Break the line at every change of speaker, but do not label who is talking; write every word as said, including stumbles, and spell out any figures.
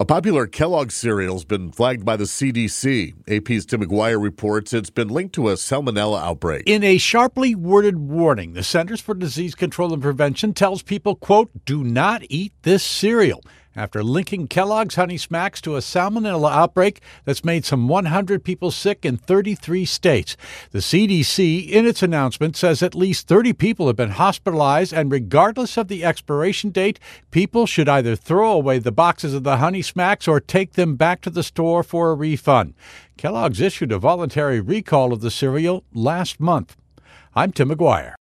Popular Kellogg cereal has been flagged by the C D C. A P's Tim McGuire reports it's been linked to a salmonella outbreak.
In a sharply worded warning, the Centers for Disease Control and Prevention tells people, quote, do not eat this cereal, after linking Kellogg's Honey Smacks to a salmonella outbreak that's made some one hundred people sick in thirty-three states. The C D C, in its announcement, says at least thirty people have been hospitalized, and regardless of the expiration date, people should either throw away the boxes of the Honey Smacks or take them back to the store for a refund. Kellogg's issued a voluntary recall of the cereal last month. I'm Tim McGuire.